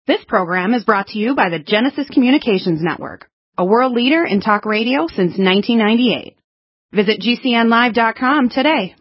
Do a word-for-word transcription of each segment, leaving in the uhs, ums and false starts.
This program is brought to you by the Genesis Communications Network, a world leader in talk radio since nineteen ninety-eight. Visit G C N live dot com today.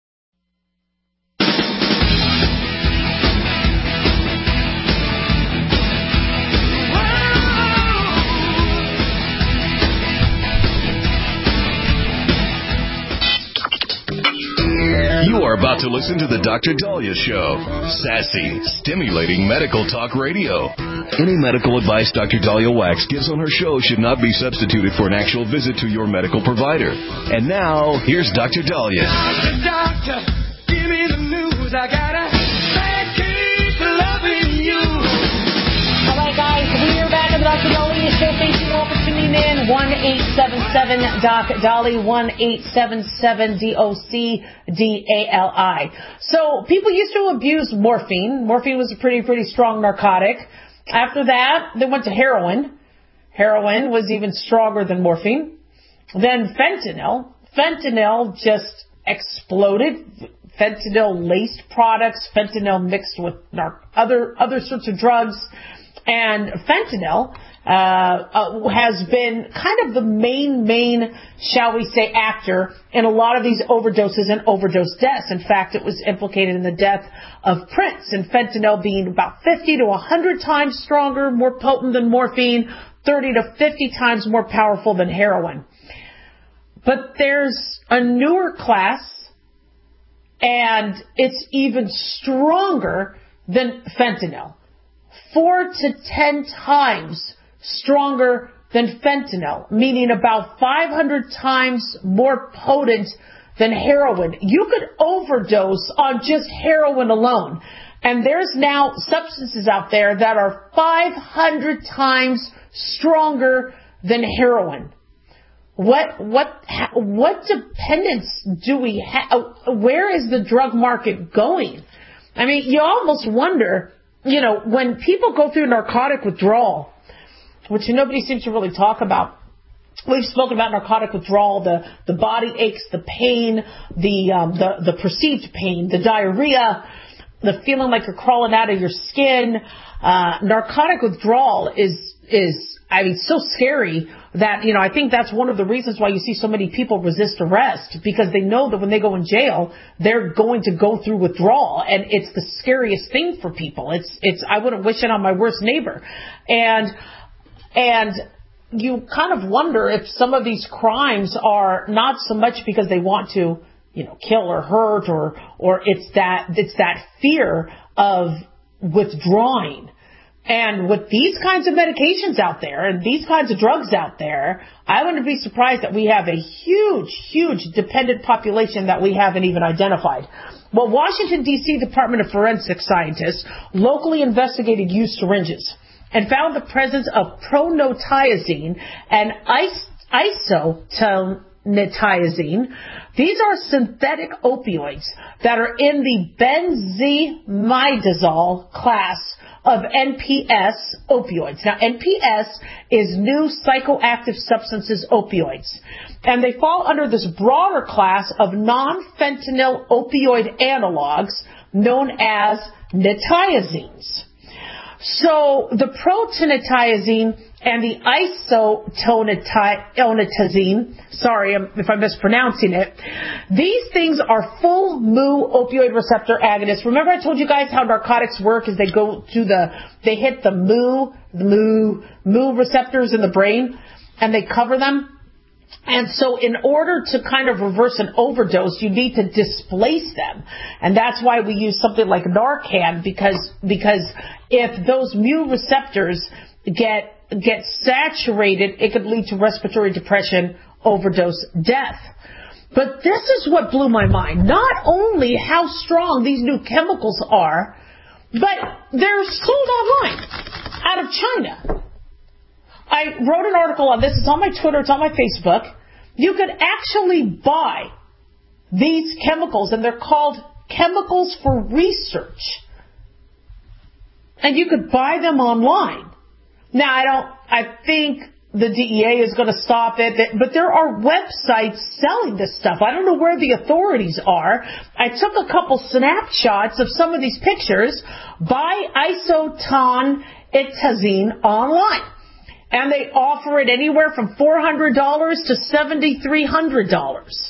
You are about to listen to the Doctor Daliah Show. Sassy, stimulating medical talk radio. Any medical advice Doctor Daliah Wax gives on her show should not be substituted for an actual visit to your medical provider. And now, here's Doctor Daliah. Doctor, doctor, give me the news. I got a bad case of loving you. All right, guys, we are back at the Doctor Daliah Show. Thank you all for tuning in. one eight seven seven doc Dali, one eight seven seven D O C D A L I. So people used to abuse morphine. Morphine was a pretty, pretty strong narcotic. After that, they went to heroin. Heroin was even stronger than morphine. Then fentanyl. Fentanyl just exploded. Fentanyl-laced products, fentanyl mixed with nar- other other sorts of drugs. And fentanyl uh, uh, has been kind of the main, main, shall we say, actor in a lot of these overdoses and overdose deaths. In fact, it was implicated in the death of Prince, and fentanyl being about fifty to one hundred times stronger, more potent than morphine, thirty to fifty times more powerful than heroin. But there's a newer class, and it's even stronger than fentanyl. Four to ten times stronger than fentanyl, meaning about five hundred times more potent than heroin. You could overdose on just heroin alone. And there's now substances out there that are five hundred times stronger than heroin. What, what, what dependence do we have? Where is the drug market going? I mean, you almost wonder, you know, when people go through narcotic withdrawal, which nobody seems to really talk about. We've spoken about narcotic withdrawal, the, the body aches, the pain, the, um, the, the perceived pain, the diarrhea, the feeling like you're crawling out of your skin. Uh, narcotic withdrawal is, is, I mean, so scary that, you know, I think that's one of the reasons why you see so many people resist arrest, because they know that when they go in jail, they're going to go through withdrawal, and it's the scariest thing for people. It's, it's, I wouldn't wish it on my worst neighbor. And, and you kind of wonder if some of these crimes are not so much because they want to, you know, kill or hurt, or, or it's that, it's that fear of withdrawing. And with these kinds of medications out there and these kinds of drugs out there, I wouldn't be surprised that we have a huge, huge dependent population that we haven't even identified. Well, Washington, D C Department of Forensic Scientists locally investigated used syringes and found the presence of pronothiazine and isotoniazine. These are synthetic opioids that are in the benzimidazole class of N P S opioids. Now, N P S is new psychoactive substances opioids, and they fall under this broader class of non-fentanyl opioid analogs known as nitazines. So the protonithiazine and the isotonitazine, sorry if I'm mispronouncing it, these things are full mu opioid receptor agonists. Remember I told you guys how narcotics work is they go to the, they hit the mu, the mu, mu receptors in the brain, and they cover them. And so in order to kind of reverse an overdose, you need to displace them. And that's why we use something like Narcan, because, because if those mu receptors get, get saturated, it could lead to respiratory depression, overdose, death. But this is what blew my mind. Not only how strong these new chemicals are, but they're sold online out of China. I wrote an article on this. It's on my Twitter. It's on my Facebook. You could actually buy these chemicals, and they're called chemicals for research. And you could buy them online. Now, I don't, I think the D E A is going to stop it, but there are websites selling this stuff. I don't know where the authorities are. I took a couple snapshots of some of these pictures. Buy Isoton Itazine online. And they offer it anywhere from four hundred dollars to seven thousand three hundred dollars.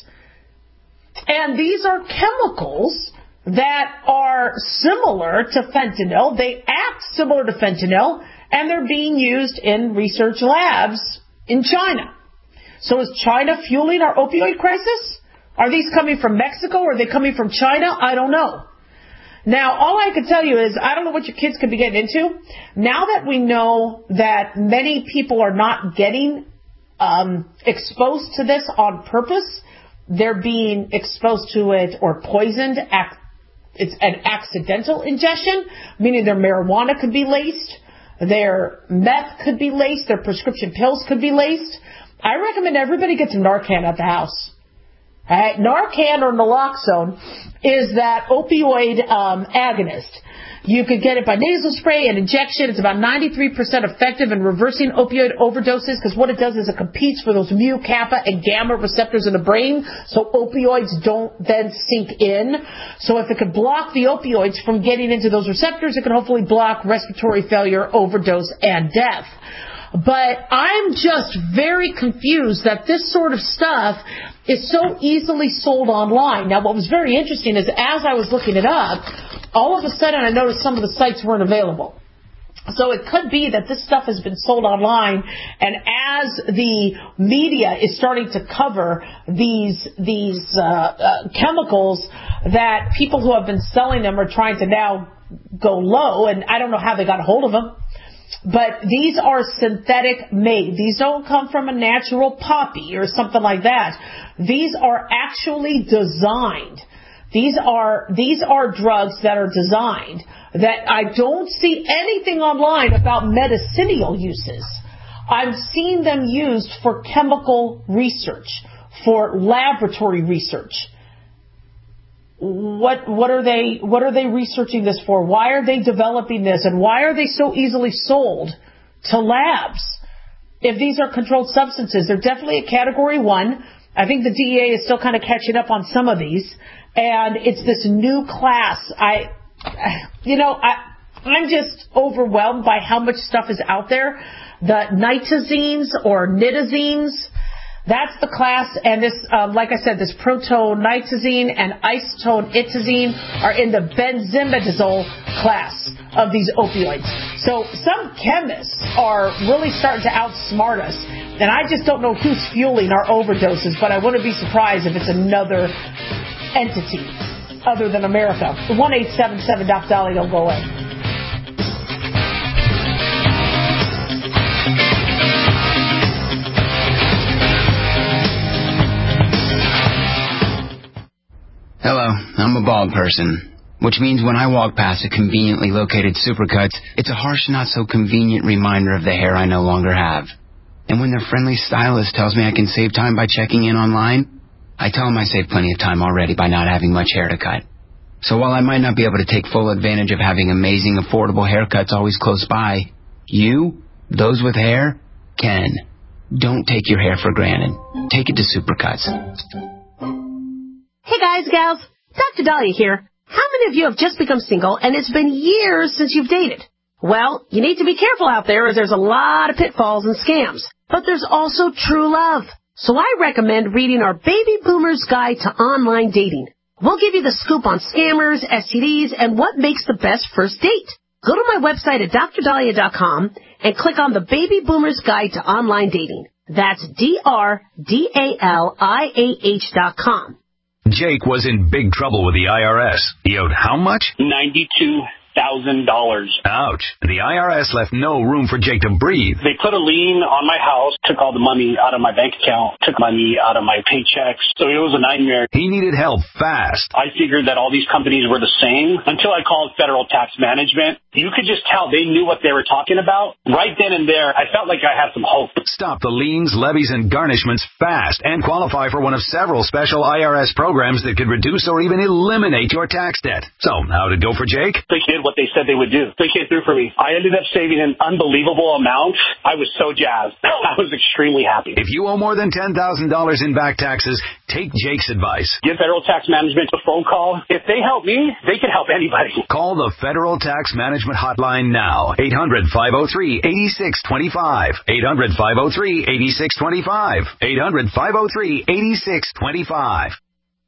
And these are chemicals that are similar to fentanyl. They act similar to fentanyl, and they're being used in research labs in China. So is China fueling our opioid crisis? Are these coming from Mexico? Or are they coming from China? I don't know. Now, all I can tell you is I don't know what your kids could be getting into. Now that we know that many people are not getting um, exposed to this on purpose, they're being exposed to it or poisoned. It's an accidental ingestion, meaning their marijuana could be laced, their meth could be laced, their prescription pills could be laced. I recommend everybody get some Narcan at the house. All right? Narcan or naloxone is that opioid um, agonist. You could get it by nasal spray and injection. It's about ninety-three percent effective in reversing opioid overdoses because what it does is it competes for those mu, kappa, and gamma receptors in the brain so opioids don't then sink in. So if it could block the opioids from getting into those receptors, it can hopefully block respiratory failure, overdose, and death. But I'm just very confused that this sort of stuff is so easily sold online. Now, what was very interesting is as I was looking it up, all of a sudden I noticed some of the sites weren't available. So it could be that this stuff has been sold online, and as the media is starting to cover these these uh, uh, chemicals, that people who have been selling them are trying to now go low, and I don't know how they got a hold of them. But these are synthetic made. These don't come from a natural poppy or something like that. These are actually designed. These are these are drugs that are designed that I don't see anything online about medicinal uses. I'm seeing them used for chemical research, for laboratory research. What what are they what are they researching this for? Why are they developing this? And why are they so easily sold to labs? If these are controlled substances, they're definitely a category one. I think the D E A is still kind of catching up on some of these. And it's this new class. I, you know, I, I'm just overwhelmed by how much stuff is out there. The nitazines or nitazines, that's the class. And this, um, like I said, this protonitazine and isotoniazine are in the benzimidazole class of these opioids. So some chemists are really starting to outsmart us. And I just don't know who's fueling our overdoses, but I wouldn't be surprised if it's another entity other than America. one eight seven seven Doc Dolly, don't go away. Hello, I'm a bald person, which means when I walk past a conveniently located Supercuts, it's a harsh, not so convenient reminder of the hair I no longer have. And when their friendly stylist tells me I can save time by checking in online, I tell them I saved plenty of time already by not having much hair to cut. So while I might not be able to take full advantage of having amazing, affordable haircuts always close by, you, those with hair, can. Don't take your hair for granted. Take it to Supercuts. Hey guys, gals, Doctor Dahlia here. How many of you have just become single and it's been years since you've dated? Well, you need to be careful out there as there's a lot of pitfalls and scams. But there's also true love. So I recommend reading our Baby Boomer's Guide to Online Dating. We'll give you the scoop on scammers, S T Ds, and what makes the best first date. Go to my website at dr dahlia dot com and click on the Baby Boomer's Guide to Online Dating. That's D R D A L I A H dot com. Jake was in big trouble with the I R S. He owed how much? ninety-two thousand dollars. Ouch. The I R S left no room for Jake to breathe. They put a lien on my house, took all the money out of my bank account, took money out of my paychecks. So it was a nightmare. He needed help fast. I figured that all these companies were the same until I called Federal Tax Management. You could just tell they knew what they were talking about. Right then and there, I felt like I had some hope. Stop the liens, levies, and garnishments fast and qualify for one of several special I R S programs that could reduce or even eliminate your tax debt. So, how'd it go for Jake? They did what they said they would do. They came through for me. I ended up saving an unbelievable amount. I was so jazzed. I was extremely happy. If you owe more than ten thousand dollars in back taxes, take Jake's advice. Give Federal Tax Management a phone call. If they help me, they can help anybody. Call the Federal Tax Management Hotline now. eight hundred, five oh three, eight six two five. eight hundred, five oh three, eight six two five. eight hundred, five oh three, eight six two five.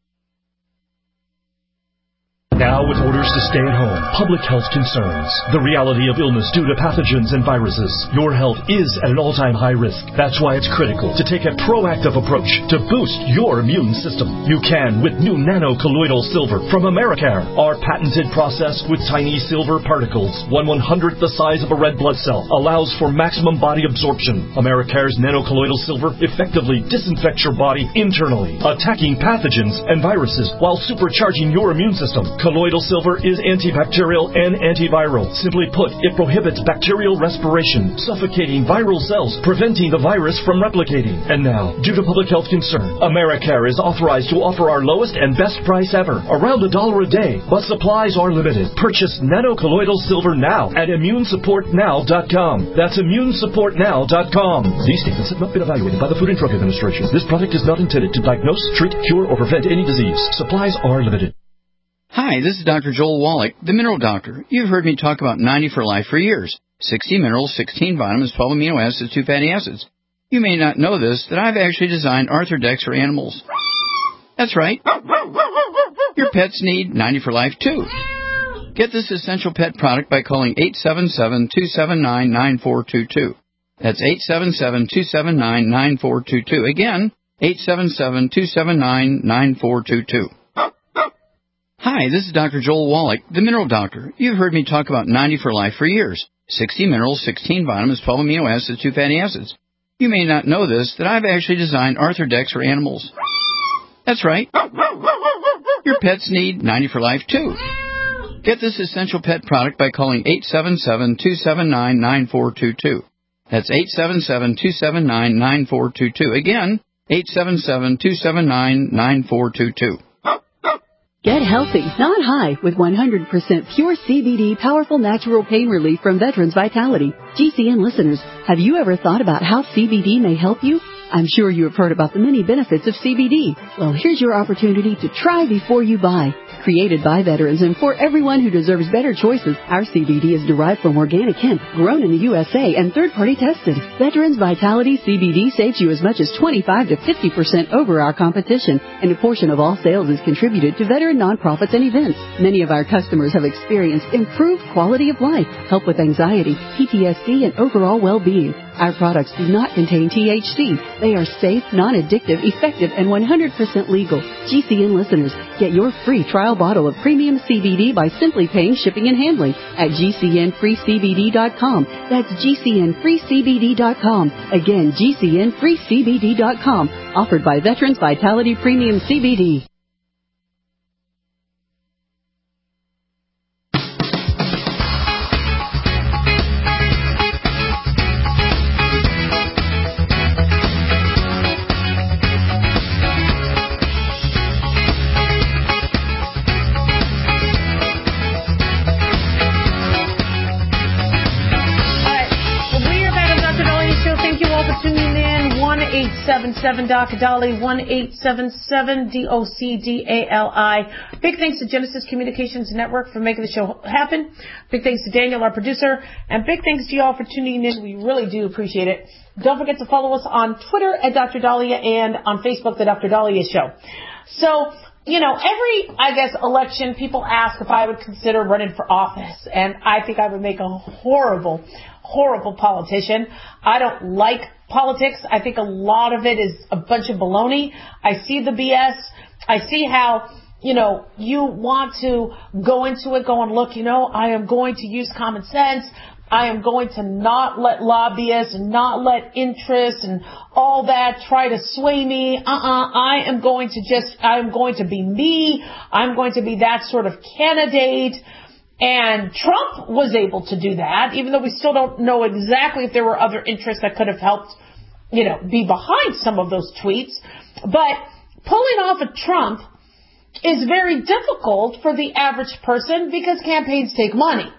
Now with orders to stay at home, public health concerns, the reality of illness due to pathogens and viruses, your health is at an all-time high risk. That's why it's critical to take a proactive approach to boost your immune system. You can with new nano-colloidal silver from Americare. Our patented process with tiny silver particles, one one-hundredth the size of a red blood cell, allows for maximum body absorption. Americare's nano-colloidal silver effectively disinfects your body internally, attacking pathogens and viruses while supercharging your immune system. Colloidal silver is antibacterial and antiviral. Simply put, it prohibits bacterial respiration, suffocating viral cells, preventing the virus from replicating. And now, due to public health concern, Americare is authorized to offer our lowest and best price ever, around a dollar a day, but supplies are limited. Purchase nano-colloidal silver now at immune support now dot com. That's immune support now dot com. These statements have not been evaluated by the Food and Drug Administration. This product is not intended to diagnose, treat, cure, or prevent any disease. Supplies are limited. Hi, this is Doctor Joel Wallach, the Mineral Doctor. You've heard me talk about ninety for Life for years. sixty minerals, sixteen vitamins, twelve amino acids, two fatty acids. You may not know this, that I've actually designed Arthrodex for animals. That's right. Your pets need ninety for Life, too. Get this essential pet product by calling eight seven seven, two seven nine, nine four two two. That's eight seven seven, two seven nine, nine four two two. Again, eight seven seven, two seven nine, nine four two two. Hi, this is Doctor Joel Wallach, the Mineral Doctor. You've heard me talk about ninety for Life for years. sixty minerals, sixteen vitamins, twelve amino acids, two fatty acids. You may not know this, that I've actually designed Arthrodex for animals. That's right. Your pets need ninety for Life, too. Get this essential pet product by calling eight seven seven, two seven nine, nine four two two. That's eight seven seven, two seven nine, nine four two two. Again, eight seven seven, two seven nine, nine four two two. Get healthy, not high, with one hundred percent pure C B D powerful natural pain relief from Veterans Vitality. G C N listeners, have you ever thought about how C B D may help you? I'm sure you have heard about the many benefits of C B D. Well, here's your opportunity to try before you buy. Created by veterans and for everyone who deserves better choices, our C B D is derived from organic hemp, grown in the U S A and third-party tested. Veterans Vitality C B D saves you as much as twenty-five to fifty percent over our competition, and a portion of all sales is contributed to veteran nonprofits and events. Many of our customers have experienced improved quality of life, help with anxiety, P T S D, and overall well-being. Our products do not contain T H C. They are safe, non-addictive, effective, and one hundred percent legal. G C N listeners, get your free trial bottle of premium C B D by simply paying shipping and handling at G C N free C B D dot com. That's G C N free C B D dot com. Again, G C N free C B D dot com. Offered by Veterans Vitality Premium C B D. seven seven Doc Dolly, one eight seven seven D O C D A L I. Big thanks to Genesis Communications Network for making the show happen. Big thanks to Daniel, our producer. And big thanks to you all for tuning in. We really do appreciate it. Don't forget to follow us on Twitter at Doctor Dahlia and on Facebook, The Doctor Dahlia Show. So, you know, every, I guess, election, people ask if I would consider running for office. And I think I would make a horrible, horrible politician. I don't like politics. I think a lot of it is a bunch of baloney. I see the B S. I see how, you know, you want to go into it, go and look, you know, I am going to use common sense. I am going to not let lobbyists and not let interests and all that try to sway me. Uh-uh. I am going to just, I am going to be me. I'm going to be that sort of candidate. And Trump was able to do that, even though we still don't know exactly if there were other interests that could have helped, you know, be behind some of those tweets. But pulling off a Trump is very difficult for the average person because campaigns take money.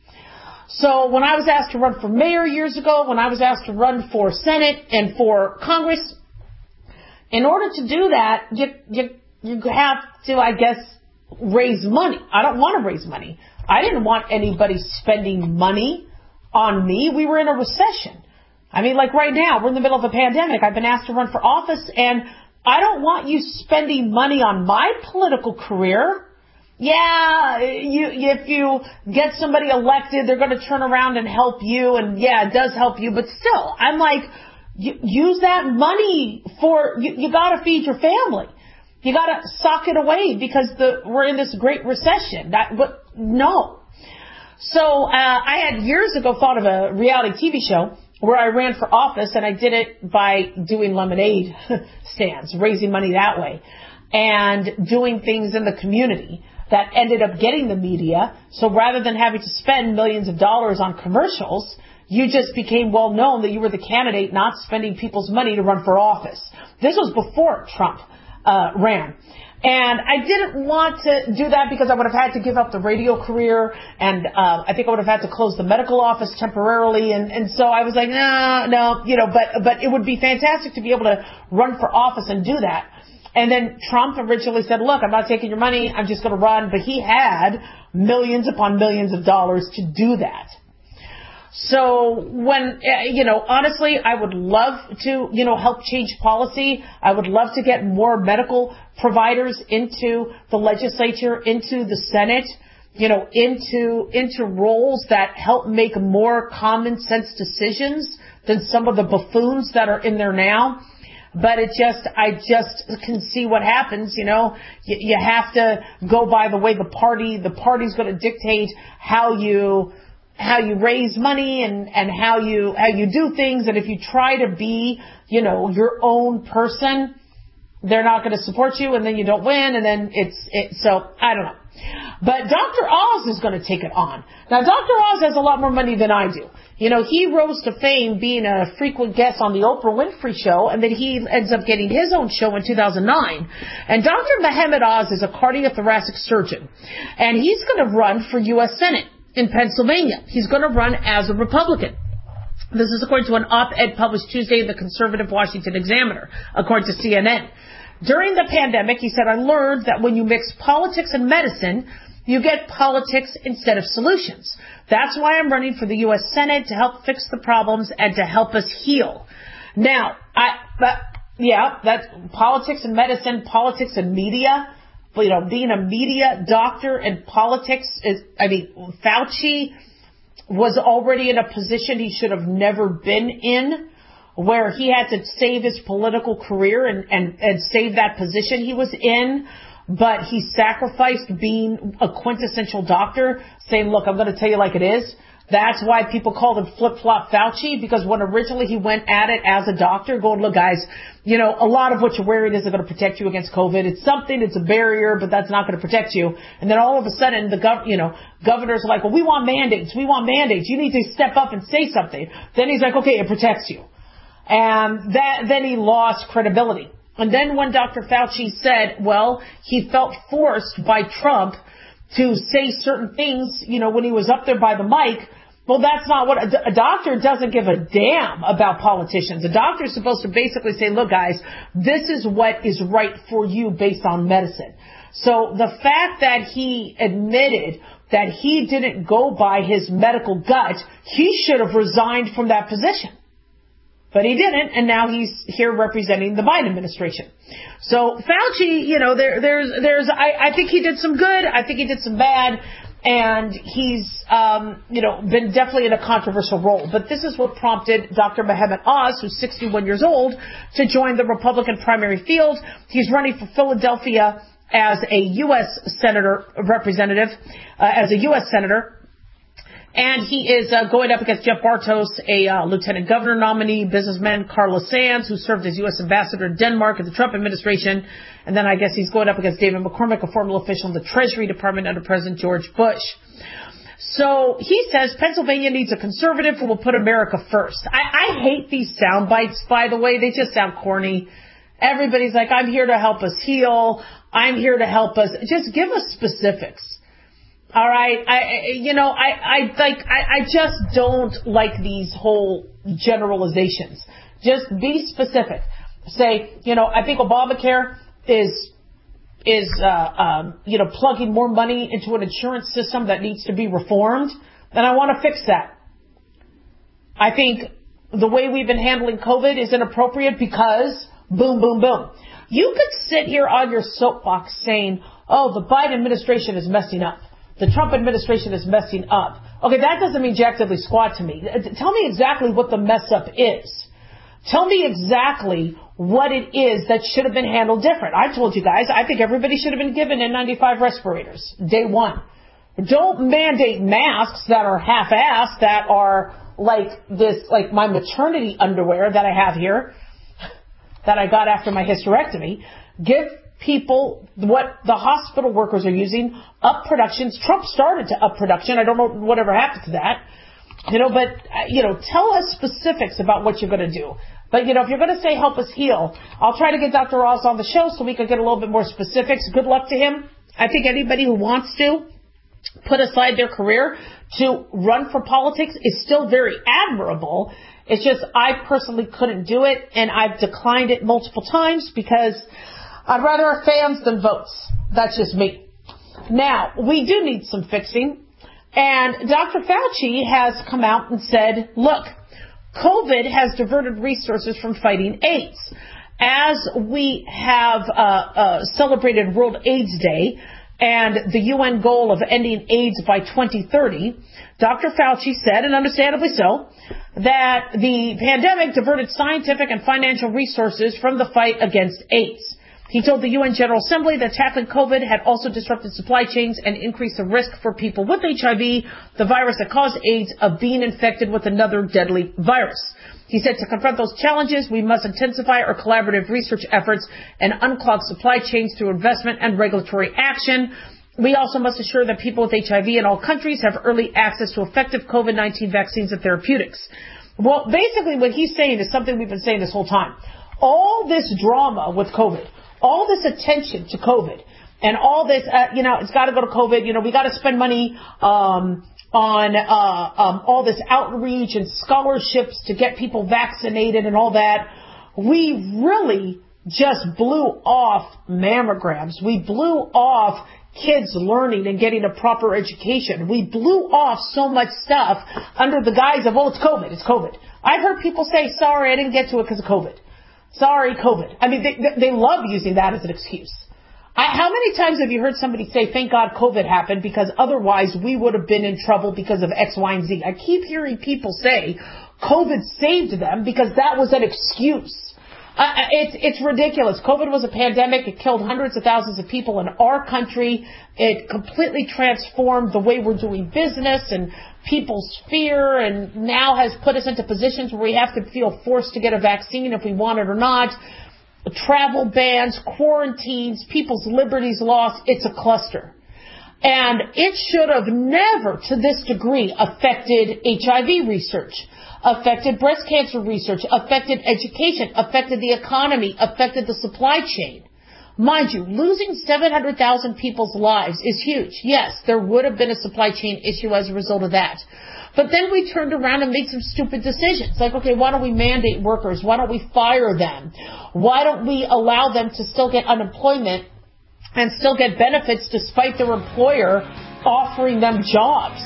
So when I was asked to run for mayor years ago, when I was asked to run for Senate and for Congress, in order to do that, you, you, you have to, I guess, raise money. I don't want to raise money. I didn't want anybody spending money on me. We were in a recession. I mean, like right now, we're in the middle of a pandemic. I've been asked to run for office, and I don't want you spending money on my political career. Yeah, you, if you get somebody elected, they're going to turn around and help you, and yeah, it does help you, but still, I'm like, you, use that money for, you, you got to feed your family. You got to sock it away because the we're in this great recession. That, but no. So uh, I had years ago thought of a reality T V show where I ran for office, and I did it by doing lemonade stands, raising money that way, and doing things in the community that ended up getting the media. So rather than having to spend millions of dollars on commercials, you just became well known that you were the candidate not spending people's money to run for office. This was before Trump uh, ran. And I didn't want to do that because I would have had to give up the radio career, and uh, I think I would have had to close the medical office temporarily. And, and so I was like, no, no, you know, but, but it would be fantastic to be able to run for office and do that. And then Trump originally said, look, I'm not taking your money. I'm just going to run. But he had millions upon millions of dollars to do that. So when, you know, honestly, I would love to, you know, help change policy. I would love to get more medical providers into the legislature, into the Senate, you know, into, into roles that help make more common sense decisions than some of the buffoons that are in there now. But it just, I just can see what happens, you know. You, you have to go by the way the party, the party's going to dictate how you, how you raise money and, and how you, how you do things. And if you try to be, you know, your own person, they're not going to support you, and then you don't win, and then it's, it, so, I don't know. But Doctor Oz is going to take it on. Now, Doctor Oz has a lot more money than I do. You know, he rose to fame being a frequent guest on the Oprah Winfrey Show, and then he ends up getting his own show in two thousand nine. And Doctor Mohammed Oz is a cardiothoracic surgeon, and he's going to run for U S Senate in Pennsylvania. He's going to run as a Republican. This is according to an op-ed published Tuesday in the conservative Washington Examiner, according to C N N. During the pandemic, he said, I learned that when you mix politics and medicine, you get politics instead of solutions. That's why I'm running for the U S Senate, to help fix the problems and to help us heal. Now, I, but, yeah, that's politics and medicine, politics and media. You know, being a media doctor and politics is, I mean, Fauci was already in a position he should have never been in, where he had to save his political career and, and, and save that position he was in. But he sacrificed being a quintessential doctor, saying, look, I'm going to tell you like it is. That's why people called him Flip-Flop Fauci, because when originally he went at it as a doctor, going, look, guys, you know, a lot of what you're wearing isn't going to protect you against COVID. It's something, it's a barrier, but that's not going to protect you. And then all of a sudden, the gov, you know, governors are like, well, we want mandates. We want mandates. You need to step up and say something. Then he's like, okay, it protects you. And that, then he lost credibility. And then when Doctor Fauci said, well, he felt forced by Trump to say certain things, you know, when he was up there by the mic, well, that's not what, a, a doctor doesn't give a damn about politicians. A doctor is supposed to basically say, look, guys, this is what is right for you based on medicine. So the fact that he admitted that he didn't go by his medical gut, he should have resigned from that position. But he didn't, and now he's here representing the Biden administration. So Fauci, you know, there, there's, there's, I, I think he did some good. I think he did some bad, and he's, um, you know, been definitely in a controversial role. But this is what prompted Doctor Mohammed Oz, who's sixty-one years old, to join the Republican primary field. He's running for Philadelphia as a U S senator representative, uh, as a U S senator. And he is uh, going up against Jeff Bartos, a uh, lieutenant governor nominee, businessman Carlos Sands, who served as U S ambassador to Denmark in the Trump administration. And then I guess he's going up against David McCormick, a former official in the Treasury Department under President George Bush. So he says Pennsylvania needs a conservative who will put America first. I, I hate these sound bites, by the way. They just sound corny. Everybody's like, I'm here to help us heal. I'm here to help us. Just give us specifics. All right. I, you know, I, I like, I, I just don't like these whole generalizations. Just be specific. Say, you know, I think Obamacare is, is, uh, um, you know, plugging more money into an insurance system that needs to be reformed. And I want to fix that. I think the way we've been handling COVID is inappropriate because boom, boom, boom. You could sit here on your soapbox saying, oh, the Biden administration is messing up. The Trump administration is messing up. Okay, that doesn't mean jack diddly squat to me. Tell me exactly what the mess up is. Tell me exactly what it is that should have been handled different. I told you guys, I think everybody should have been given N ninety-five respirators day one. Don't mandate masks that are half-assed, that are like this, like my maternity underwear that I have here, that I got after my hysterectomy. Give people what the hospital workers are using, up productions. Trump started to up production. I don't know whatever happened to that. You know, but, you know, tell us specifics about what you're going to do. But, you know, if you're going to say help us heal, I'll try to get Doctor Oz on the show so we can get a little bit more specifics. Good luck to him. I think anybody who wants to put aside their career to run for politics is still very admirable. It's just I personally couldn't do it, and I've declined it multiple times because I'd rather have fans than votes. That's just me. Now, we do need some fixing. And Doctor Fauci has come out and said, look, COVID has diverted resources from fighting AIDS. As we have uh, uh, celebrated World AIDS Day and the U N goal of ending AIDS by twenty thirty, Doctor Fauci said, and understandably so, that the pandemic diverted scientific and financial resources from the fight against AIDS. He told the U N General Assembly that tackling COVID had also disrupted supply chains and increased the risk for people with H I V, the virus that caused AIDS, of being infected with another deadly virus. He said to confront those challenges, we must intensify our collaborative research efforts and unclog supply chains through investment and regulatory action. We also must ensure that people with H I V in all countries have early access to effective COVID nineteen vaccines and therapeutics. Well, basically what he's saying is something we've been saying this whole time. All this drama with COVID, all this attention to COVID, and all this, uh, you know, it's got to go to COVID. You know, we got to spend money um, on uh, um, all this outreach and scholarships to get people vaccinated and all that. We really just blew off mammograms. We blew off kids learning and getting a proper education. We blew off so much stuff under the guise of, oh, it's COVID, it's COVID. I've heard people say, sorry, I didn't get to it because of COVID. Sorry, COVID. I mean, they, they love using that as an excuse. I, how many times have you heard somebody say, thank God COVID happened because otherwise we would have been in trouble because of X, Y, and Z? I keep hearing people say COVID saved them because that was an excuse. Uh, it's, it's ridiculous. COVID was a pandemic. It killed hundreds of thousands of people in our country. It completely transformed the way we're doing business and people's fear, and now has put us into positions where we have to feel forced to get a vaccine if we want it or not. Travel bans, quarantines, people's liberties lost. It's a cluster. And it should have never, to this degree, affected H I V research, affected breast cancer research, affected education, affected the economy, affected the supply chain. Mind you, losing seven hundred thousand people's lives is huge. Yes, there would have been a supply chain issue as a result of that. But then we turned around and made some stupid decisions. Like, okay, why don't we mandate workers? Why don't we fire them? Why don't we allow them to still get unemployment and still get benefits despite their employer offering them jobs?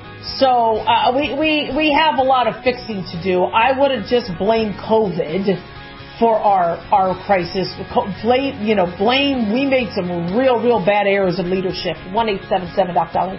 So uh, we, we, we have a lot of fixing to do. I wouldn't just blame COVID for our, our crisis. Blame, you know, blame, we made some real, real bad errors in leadership. one eight seven seven Doc Dolly.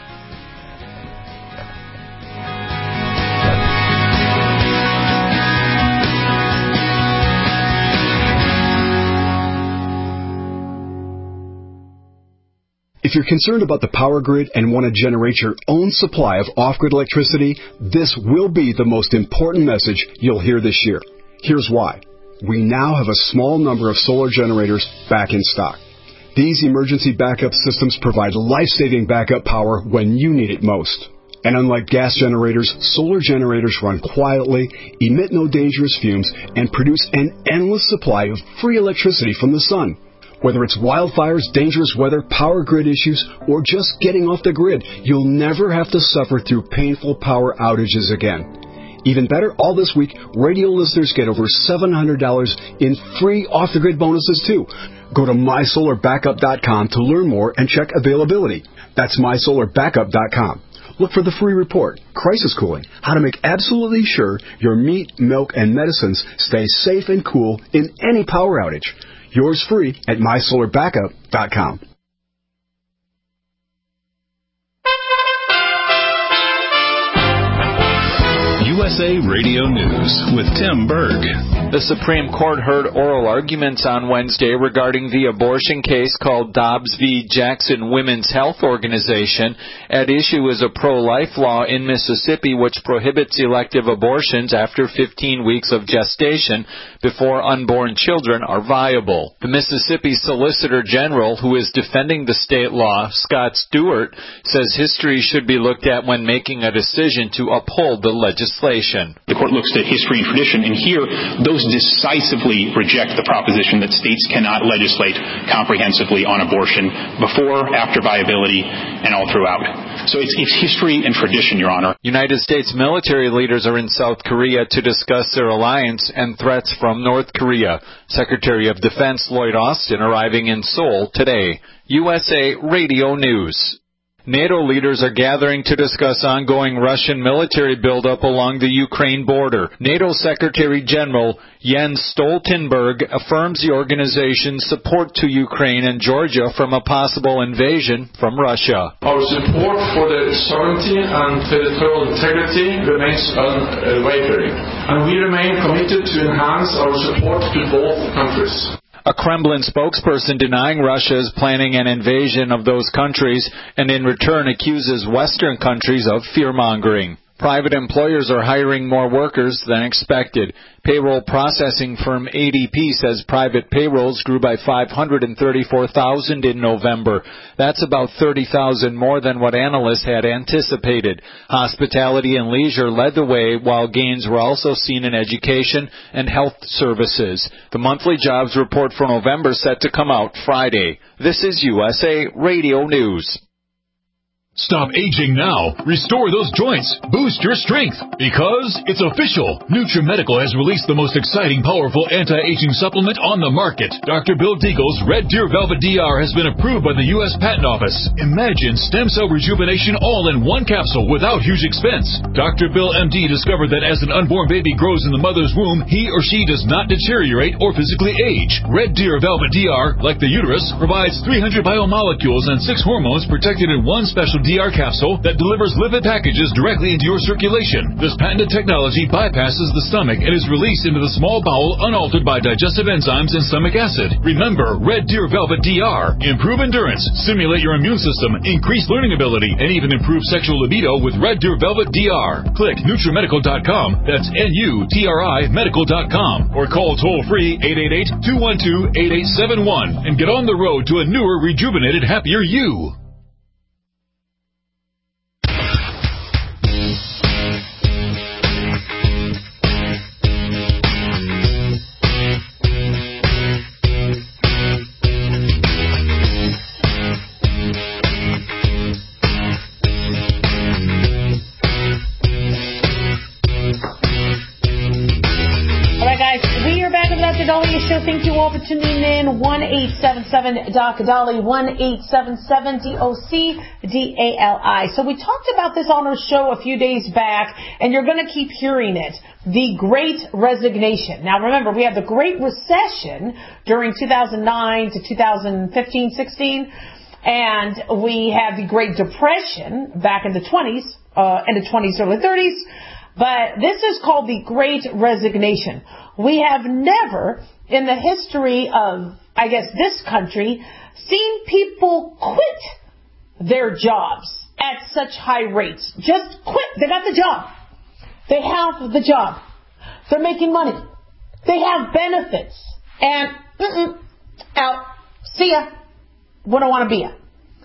If you're concerned about the power grid and want to generate your own supply of off-grid electricity, this will be the most important message you'll hear this year. Here's why. We now have a small number of solar generators back in stock. These emergency backup systems provide life-saving backup power when you need it most. And unlike gas generators, solar generators run quietly, emit no dangerous fumes, and produce an endless supply of free electricity from the sun. Whether it's wildfires, dangerous weather, power grid issues, or just getting off the grid, you'll never have to suffer through painful power outages again. Even better, all this week, radio listeners get over seven hundred dollars in free off-the-grid bonuses, too. Go to my solar backup dot com to learn more and check availability. That's my solar backup dot com. Look for the free report, Crisis Cooling, how to make absolutely sure your meat, milk, and medicines stay safe and cool in any power outage. Yours free at my solar backup dot com. U S A Radio News with Tim Berg. The Supreme Court heard oral arguments on Wednesday regarding the abortion case called Dobbs v. Jackson Women's Health Organization. At issue is a pro-life law in Mississippi which prohibits elective abortions after fifteen weeks of gestation before unborn children are viable. The Mississippi Solicitor General, who is defending the state law, Scott Stewart, says history should be looked at when making a decision to uphold the legislation. The court looks at history and tradition, and here those decisively reject the proposition that states cannot legislate comprehensively on abortion before, after viability, and all throughout. So it's, it's history and tradition, Your Honor. United States military leaders are in South Korea to discuss their alliance and threats from North Korea. Secretary of Defense Lloyd Austin arriving in Seoul today. U S A Radio News. NATO leaders are gathering to discuss ongoing Russian military buildup along the Ukraine border. NATO Secretary General Jens Stoltenberg affirms the organization's support to Ukraine and Georgia from a possible invasion from Russia. Our support for the sovereignty and territorial integrity remains unwavering, and we remain committed to enhance our support to both countries. A Kremlin spokesperson denying Russia is planning an invasion of those countries and in return accuses Western countries of fear-mongering. Private employers are hiring more workers than expected. Payroll processing firm A D P says private payrolls grew by five hundred thirty-four thousand in November. That's about thirty thousand more than what analysts had anticipated. Hospitality and leisure led the way, while gains were also seen in education and health services. The monthly jobs report for November set to come out Friday. This is U S A Radio News. Stop aging now. Restore those joints. Boost your strength. Because it's official. NutriMedical has released the most exciting, powerful anti-aging supplement on the market. Doctor Bill Deagle's Red Deer Velvet D R has been approved by the U S Patent Office. Imagine stem cell rejuvenation all in one capsule without huge expense. Doctor Bill M D discovered that as an unborn baby grows in the mother's womb, he or she does not deteriorate or physically age. Red Deer Velvet D R, like the uterus, provides three hundred biomolecules and six hormones protected in one special D R capsule that delivers lipid packages directly into your circulation. This patented technology bypasses the stomach and is released into the small bowel unaltered by digestive enzymes and stomach acid. Remember, Red Deer Velvet D R. Improve endurance, stimulate your immune system, increase learning ability, and even improve sexual libido with Red Deer Velvet D R. Click NutriMedical dot com, that's N U T R I medical dot com, or call toll-free eight eight eight, two one two, eight eight seven one and get on the road to a newer, rejuvenated, happier you. Thank you all for tuning in. one eight seven seven D O C D A L I, one eight seven seven D O C D A L I. So we talked about this on our show a few days back, and you're going to keep hearing it. The Great Resignation. Now remember, we had the Great Recession during two thousand nine to two thousand fifteen sixteen, and we had the Great Depression back in the twenties, uh, in the twenties, early thirties. But this is called the Great Resignation. We have never, in the history of, I guess, this country, seen people quit their jobs at such high rates. Just quit. They got the job. They have the job. They're making money. They have benefits. And, mm-mm, out. See ya. We don't want to be ya.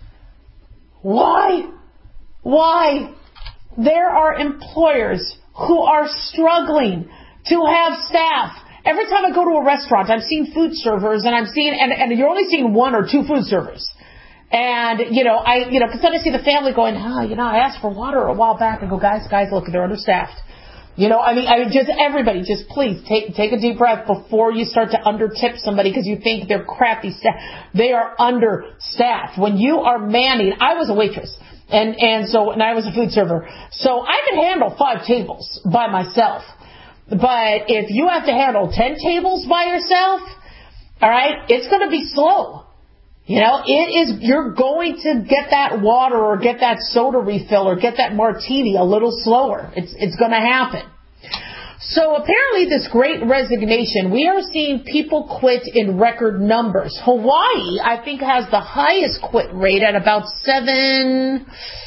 Why? Why? There are employers who are struggling to have staff every time I go to a restaurant, I'm seeing food servers, and I'm seeing, and, and you're only seeing one or two food servers. And, you know, I, you know, cause then I see the family going, oh, you know, I asked for water a while back. I go, guys, guys, look, they're understaffed. You know, I mean, I mean, just everybody, just please take, take a deep breath before you start to undertip somebody because you think they're crappy staff. They are understaffed. When you are manning, I was a waitress. And, and so, and I was a food server. So I could handle five tables by myself. But if you have to handle ten tables by yourself, all right, it's going to be slow. You know, it is, you're going to get that water or get that soda refill or get that martini a little slower. It's, it's going to happen. So apparently this great resignation, we are seeing people quit in record numbers. Hawaii, I think, has the highest quit rate at about seven,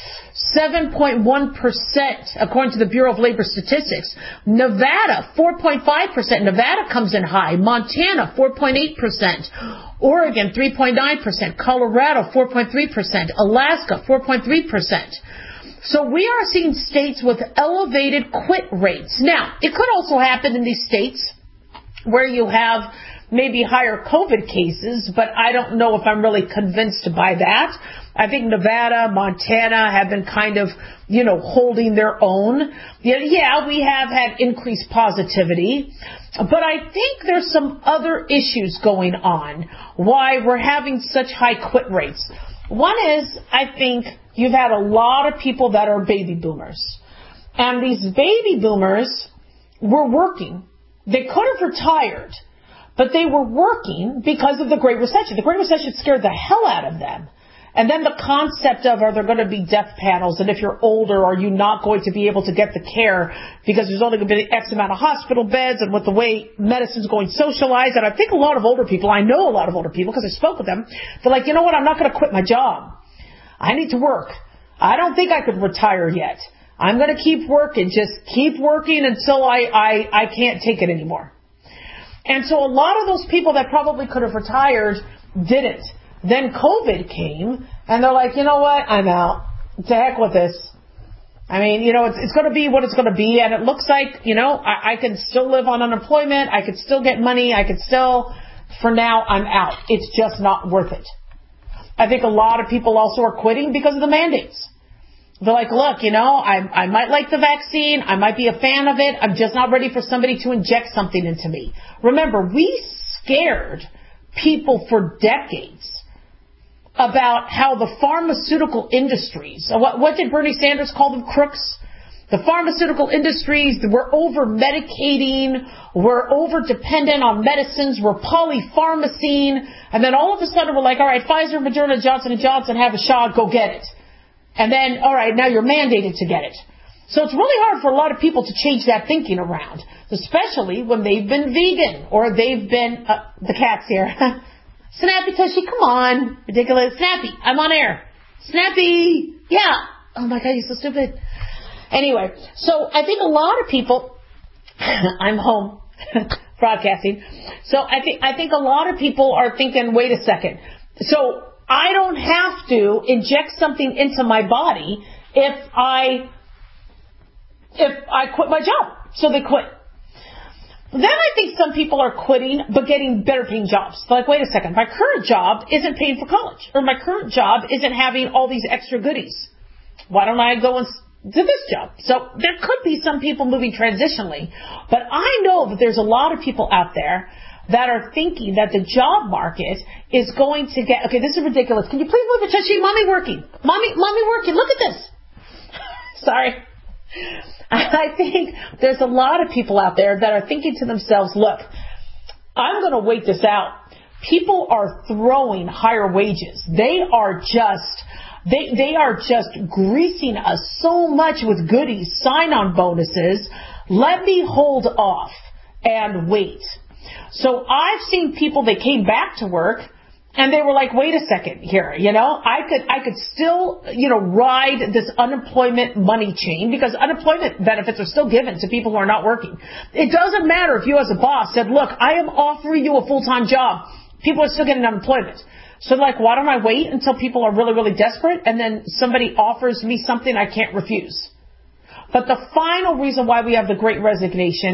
seven point one percent, according to the Bureau of Labor Statistics. Nevada, four point five percent. Nevada comes in high. Montana, four point eight percent. Oregon, three point nine percent. Colorado, four point three percent. Alaska, four point three percent. So we are seeing states with elevated quit rates. Now, it could also happen in these states where you have maybe higher COVID cases, but I don't know if I'm really convinced by that. I think Nevada, Montana have been kind of, you know, holding their own. Yeah, we have had increased positivity, but I think there's some other issues going on why we're having such high quit rates. One is, I think you've had a lot of people that are baby boomers, and these baby boomers were working. They could have retired, but they were working because of the Great Recession. The Great Recession scared the hell out of them. And then the concept of, are there going to be death panels? And if you're older, are you not going to be able to get the care because there's only going to be X amount of hospital beds? And with the way medicine's going socialized, and I think a lot of older people, I know a lot of older people because I spoke with them, they're like, you know what, I'm not going to quit my job. I need to work. I don't think I could retire yet. I'm going to keep working, just keep working until I, I, I can't take it anymore. And so a lot of those people that probably could have retired didn't. Then COVID came, and they're like, you know what, I'm out. To heck with this. I mean, you know, it's, it's going to be what it's going to be, and it looks like, you know, I, I can still live on unemployment, I could still get money, I could still, for now, I'm out. It's just not worth it. I think a lot of people also are quitting because of the mandates. They're like, look, you know, I, I might like the vaccine, I might be a fan of it, I'm just not ready for somebody to inject something into me. Remember, we scared people for decades about how the pharmaceutical industries, what, what did Bernie Sanders call them, crooks? The pharmaceutical industries, we're over-medicating, we're over-dependent on medicines, we're polypharmacing, and then all of a sudden we're like, all right, Pfizer, Moderna, Johnson and Johnson have a shot, go get it. And then, all right, now you're mandated to get it. So it's really hard for a lot of people to change that thinking around, especially when they've been vegan or they've been, uh, the cat's here. Snappy Tushy, come on. Ridiculous. Snappy, I'm on air. Snappy, yeah. Oh my God, you're so stupid. Anyway, so I think a lot of people, I'm home broadcasting, so I think, I think a lot of people are thinking, wait a second. So I don't have to inject something into my body if I, if I quit my job. So they quit. Then I think some people are quitting but getting better paying jobs. They're like, wait a second, my current job isn't paying for college, or my current job isn't having all these extra goodies. Why don't I go and do this job? So there could be some people moving transitionally, but I know that there's a lot of people out there that are thinking that the job market is going to get, okay, this is ridiculous. Can you please move it, Tushy? Mommy working. Mommy, mommy working. Look at this. Sorry. I think there's a lot of people out there that are thinking to themselves, look, I'm going to wait this out. People are throwing higher wages. They are just, they, they are just greasing us so much with goodies, sign-on bonuses. Let me hold off and wait. So I've seen people, they came back to work and they were like, wait a second here, you know, I could, I could still, you know, ride this unemployment money chain because unemployment benefits are still given to people who are not working. It doesn't matter if you as a boss said, look, I am offering you a full-time job. People are still getting unemployment. So like, why don't I wait until people are really, really desperate and then somebody offers me something I can't refuse? But the final reason why we have the Great Resignation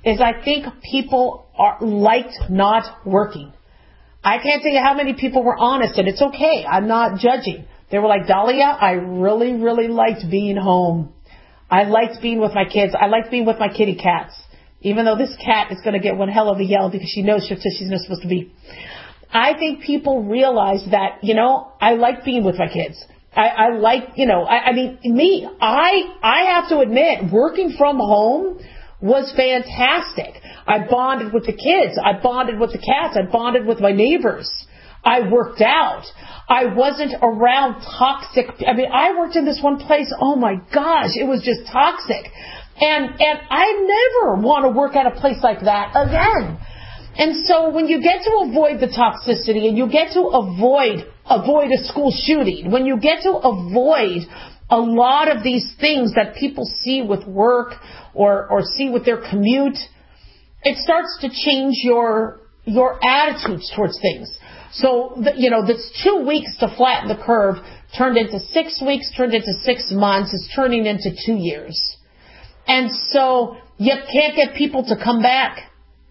is I think people are liked not working. I can't tell you how many people were honest, and it's okay. I'm not judging. They were like, Dahlia, I really, really liked being home. I liked being with my kids. I liked being with my kitty cats, even though this cat is going to get one hell of a yell because she knows she's not supposed to be. I think people realize that, you know, I like being with my kids. I, I like, you know, I, I mean, me, I, I have to admit, working from home was fantastic. I bonded with the kids. I bonded with the cats. I bonded with my neighbors. I worked out. I wasn't around toxic. I mean, I worked in this one place. Oh my gosh, it was just toxic. And, and I never want to work at a place like that again. And so when you get to avoid the toxicity and you get to avoid, avoid a school shooting, when you get to avoid a lot of these things that people see with work or, or see with their commute, it starts to change your, your attitudes towards things. So, the, you know, this two weeks to flatten the curve turned into six weeks, turned into six months, is turning into two years. And so you can't get people to come back.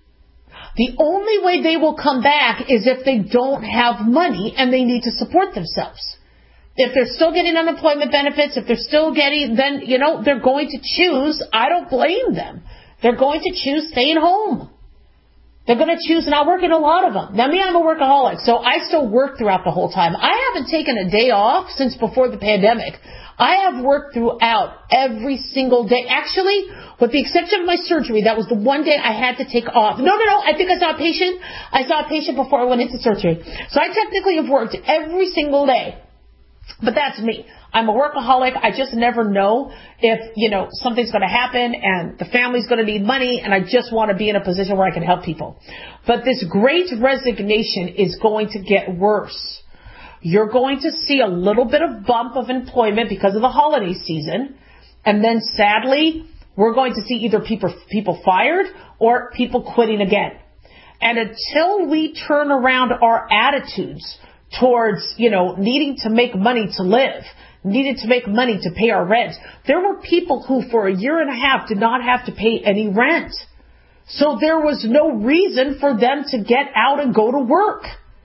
The only way they will come back is if they don't have money and they need to support themselves. If they're still getting unemployment benefits, if they're still getting, then, you know, they're going to choose, I don't blame them. They're going to choose staying home. They're going to choose not working, a lot of them. Now, me, I'm a workaholic, so I still work throughout the whole time. I haven't taken a day off since before the pandemic. I have worked throughout every single day. Actually, with the exception of my surgery, that was the one day I had to take off. No, no, no, I think I saw a patient. I saw a patient before I went into surgery. So I technically have worked every single day. But that's me. I'm a workaholic. I just never know if, you know, something's going to happen and the family's going to need money, and I just want to be in a position where I can help people. But this great resignation is going to get worse. You're going to see a little bit of bump of employment because of the holiday season. And then sadly, we're going to see either people, people fired or people quitting again. And until we turn around our attitudes towards, you know, needing to make money to live, needed to make money to pay our rent. There were people who for a year and a half did not have to pay any rent. So there was no reason for them to get out and go to work.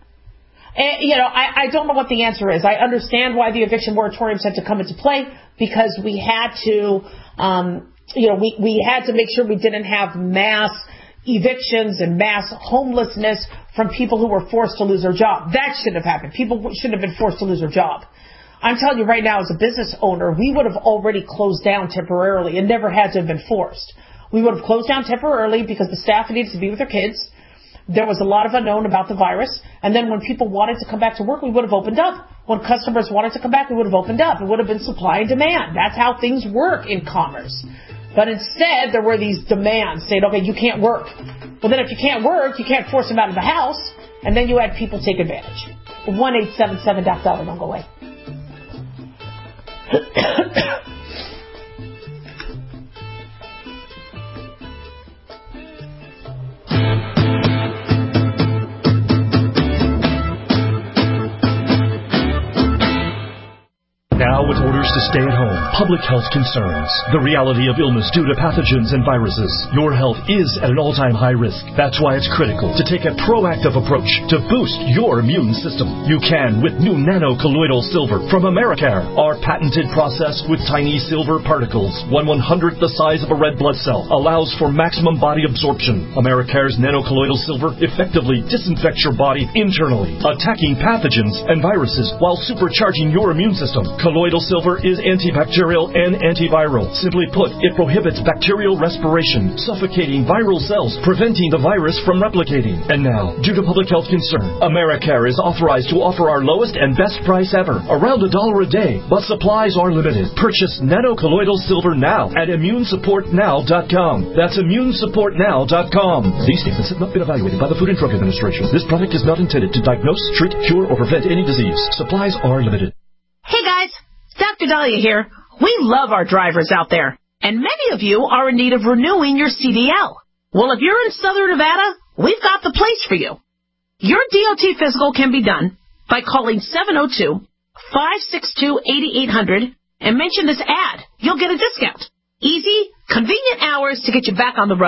And, you know, I, I don't know what the answer is. I understand why the eviction moratoriums had to come into play, because we had to, um, you know, we, we had to make sure we didn't have mass evictions and mass homelessness from people who were forced to lose their job. That shouldn't have happened. People shouldn't have been forced to lose their job. I'm telling you right now, as a business owner, we would have already closed down temporarily and never had to have been forced. We would have closed down temporarily because the staff needed to be with their kids. There was a lot of unknown about the virus. And then when people wanted to come back to work, we would have opened up. When customers wanted to come back, we would have opened up. It would have been supply and demand. That's how things work in commerce. But instead, there were these demands saying, okay, you can't work. But then if you can't work, you can't force them out of the house. And then you had people take advantage. one eight seven seven Doc Dollar, don't go away. Now, with orders to stay at home, public health concerns, the reality of illness due to pathogens and viruses, your health is at an all-time high risk. That's why it's critical to take a proactive approach to boost your immune system. You can with new nano-colloidal silver from Americare. Our patented process with tiny silver particles, one one-hundredth the size of a red blood cell, allows for maximum body absorption. Americare's nano-colloidal silver effectively disinfects your body internally, attacking pathogens and viruses while supercharging your immune system. Colloidal silver is antibacterial and antiviral. Simply put, it prohibits bacterial respiration, suffocating viral cells, preventing the virus from replicating. And now, due to public health concern, Americare is authorized to offer our lowest and best price ever, around a dollar a day, but supplies are limited. Purchase nano-colloidal silver now at immune support now dot com. That's immune support now dot com. These statements have not been evaluated by the Food and Drug Administration. This product is not intended to diagnose, treat, cure, or prevent any disease. Supplies are limited. Hey guys, Doctor Dahlia here. We love our drivers out there, and many of you are in need of renewing your C D L. Well, if you're in Southern Nevada, we've got the place for you. Your D O T physical can be done by calling seven oh two, five six two, eight eight hundred and mention this ad. You'll get a discount. Easy, convenient hours to get you back on the road.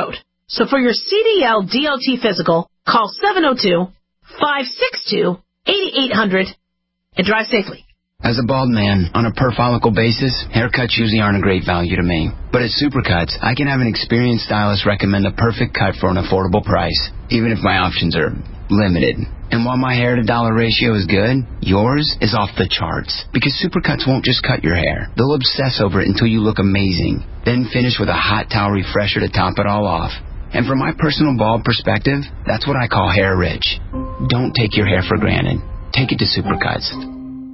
So for your C D L D O T physical, call seven oh two, five six two, eight eight hundred and drive safely. As a bald man, on a per-follicle basis, haircuts usually aren't a great value to me. But at Supercuts, I can have an experienced stylist recommend the perfect cut for an affordable price, even if my options are limited. And while my hair-to-dollar ratio is good, yours is off the charts. Because Supercuts won't just cut your hair. They'll obsess over it until you look amazing. Then finish with a hot towel refresher to top it all off. And from my personal bald perspective, that's what I call hair rich. Don't take your hair for granted. Take it to Supercuts.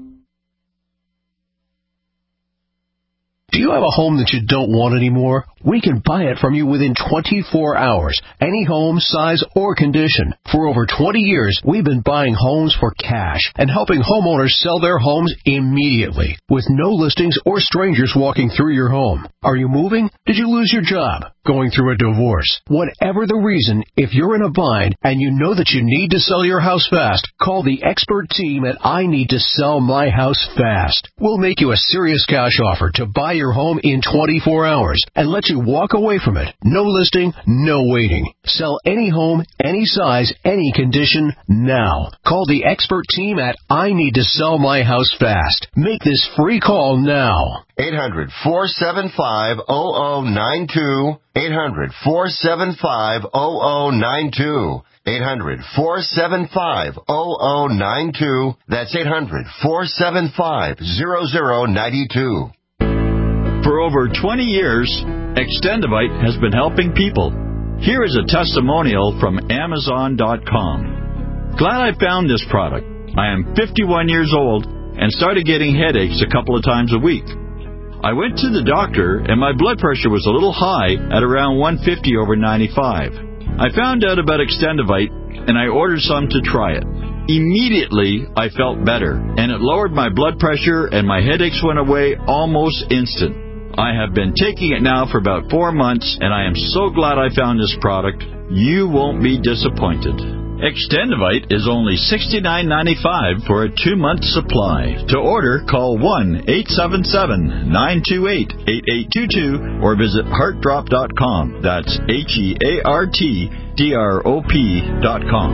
Do you have a home that you don't want anymore? We can buy it from you within twenty-four hours. Any home, size, or condition. For over twenty years, we've been buying homes for cash and helping homeowners sell their homes immediately with no listings or strangers walking through your home. Are you moving? Did you lose your job? Going through a divorce? Whatever the reason, if you're in a bind and you know that you need to sell your house fast, call the expert team at I Need to Sell My House Fast. We'll make you a serious cash offer to buy your home in twenty-four hours and let you walk away from it. No listing, no waiting. Sell any home, any size, any condition now. Call the expert team at I Need to Sell My House Fast. Make this free call now. eight hundred, four seven five, zero zero nine two. eight hundred, four seven five, zero zero nine two. eight hundred, four seven five, zero zero nine two. That's eight hundred, four seven five, zero zero nine two. For over twenty years, Extendivite has been helping people. Here is a testimonial from Amazon dot com. Glad I found this product. I am fifty-one years old and started getting headaches a couple of times a week. I went to the doctor and my blood pressure was a little high at around one fifty over ninety-five. I found out about Extendivite and I ordered some to try it. Immediately, I felt better, and it lowered my blood pressure and my headaches went away almost instant. I have been taking it now for about four months, and I am so glad I found this product. You won't be disappointed. Extendivite is only sixty-nine ninety-five for a two-month supply. To order, call one eight seven seven, nine two eight, eight eight two two or visit heart drop dot com. That's H E A R T D R O P dot com.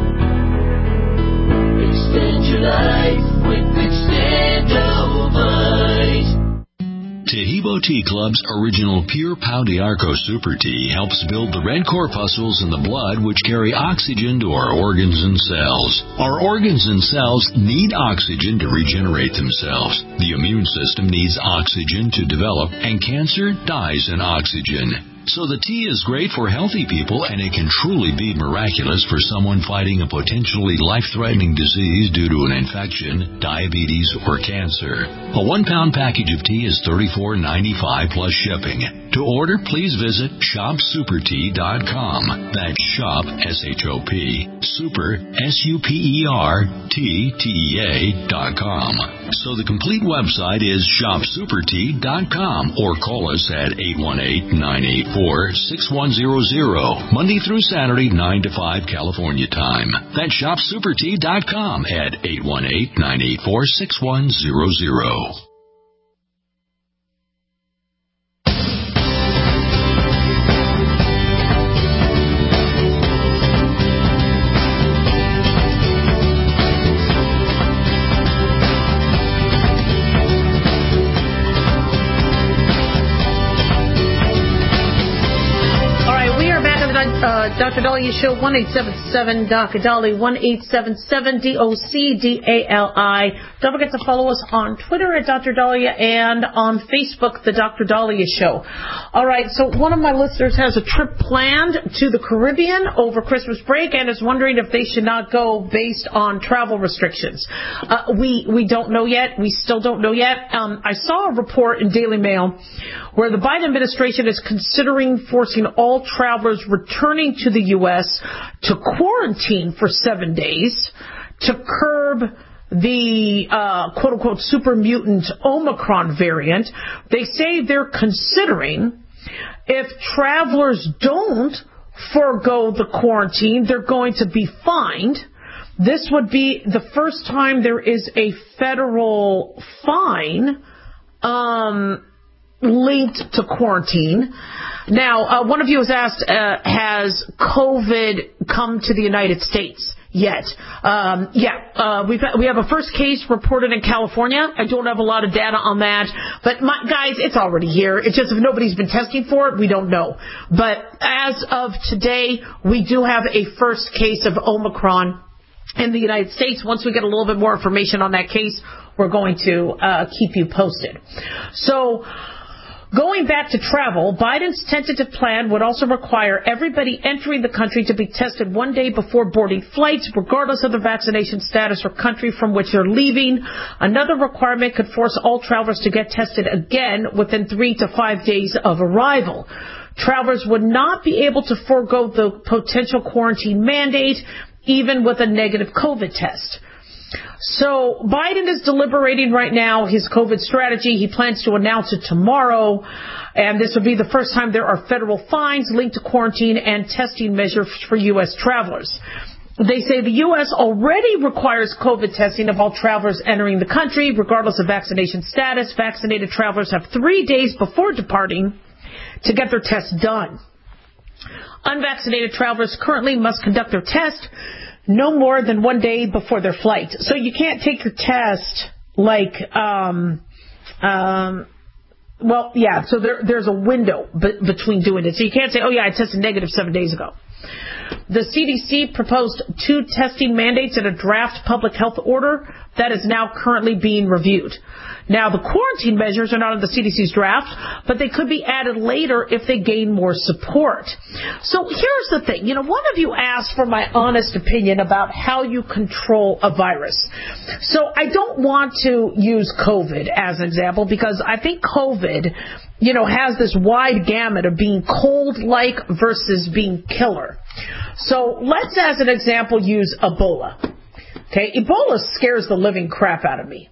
Extend your life with Extendivite. Tahibo Tea Club's original Pure Pau d'Arco Super Tea helps build the red corpuscles in the blood which carry oxygen to our organs and cells. Our organs and cells need oxygen to regenerate themselves. The immune system needs oxygen to develop, and cancer dies in oxygen. So the tea is great for healthy people, and it can truly be miraculous for someone fighting a potentially life-threatening disease due to an infection, diabetes, or cancer. A one-pound package of tea is thirty-four ninety-five plus shipping. To order, please visit shop super tea dot com. That's shop, S H O P, super, S U P E R, T, T E A dot com. So the complete website is shop super tea dot com, or call us at eight one eight, nine eight four, six one zero zero, Monday through Saturday, nine to five California time. That's shop super tea dot com at eight one eight, nine eight four, six one zero zero. Uh, Doctor Dahlia Show, one eight seven seven, D O C, Dali, one eight seven seven, D O C D A L I. Don't forget to follow us on Twitter at Doctor Dahlia and on Facebook, The Doctor Dahlia Show. All right, so one of my listeners has a trip planned to the Caribbean over Christmas break and is wondering if they should not go based on travel restrictions. Uh, we, we don't know yet. We still don't know yet. Um, I saw a report in Daily Mail where the Biden administration is considering forcing all travelers returning to the U S to quarantine for seven days to curb the uh, quote-unquote super mutant Omicron variant. They say they're considering if travelers don't forego the quarantine, they're going to be fined. This would be the first time there is a federal fine um linked to quarantine. Now, uh, one of you has asked, uh, has COVID come to the United States yet? Um, yeah, uh, we've we have a first case reported in California. I don't have a lot of data on that, but my, guys, it's already here. It's just if nobody's been testing for it, we don't know. But as of today, we do have a first case of Omicron in the United States. Once we get a little bit more information on that case, we're going to uh, keep you posted. So, going back to travel, Biden's tentative plan would also require everybody entering the country to be tested one day before boarding flights, regardless of the vaccination status or country from which they're leaving. Another requirement could force all travelers to get tested again within three to five days of arrival. Travelers would not be able to forego the potential quarantine mandate, even with a negative COVID test. So Biden is deliberating right now his COVID strategy. He plans to announce it tomorrow, and this will be the first time there are federal fines linked to quarantine and testing measures for U S travelers. They say the U S already requires COVID testing of all travelers entering the country, regardless of vaccination status. Vaccinated travelers have three days before departing to get their test done. Unvaccinated travelers currently must conduct their test no more than one day before their flight. So you can't take your test like, um, um, well, yeah, so there, there's a window be- between doing it. So you can't say, oh, yeah, I tested negative seven days ago. The C D C proposed two testing mandates in a draft public health order that is now currently being reviewed. Now, the quarantine measures are not in the C D C's draft, but they could be added later if they gain more support. So here's the thing. You know, one of you asked for my honest opinion about how you control a virus. So I don't want to use COVID as an example because I think COVID, you know, has this wide gamut of being cold-like versus being killer. So let's, as an example, use Ebola. Okay, Ebola scares the living crap out of me.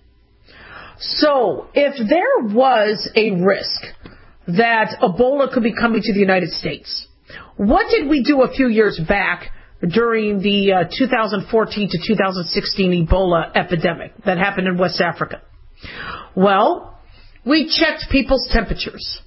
So if there was a risk that Ebola could be coming to the United States, what did we do a few years back during the uh, two thousand fourteen to two thousand sixteen Ebola epidemic that happened in West Africa? Well, we checked people's temperatures.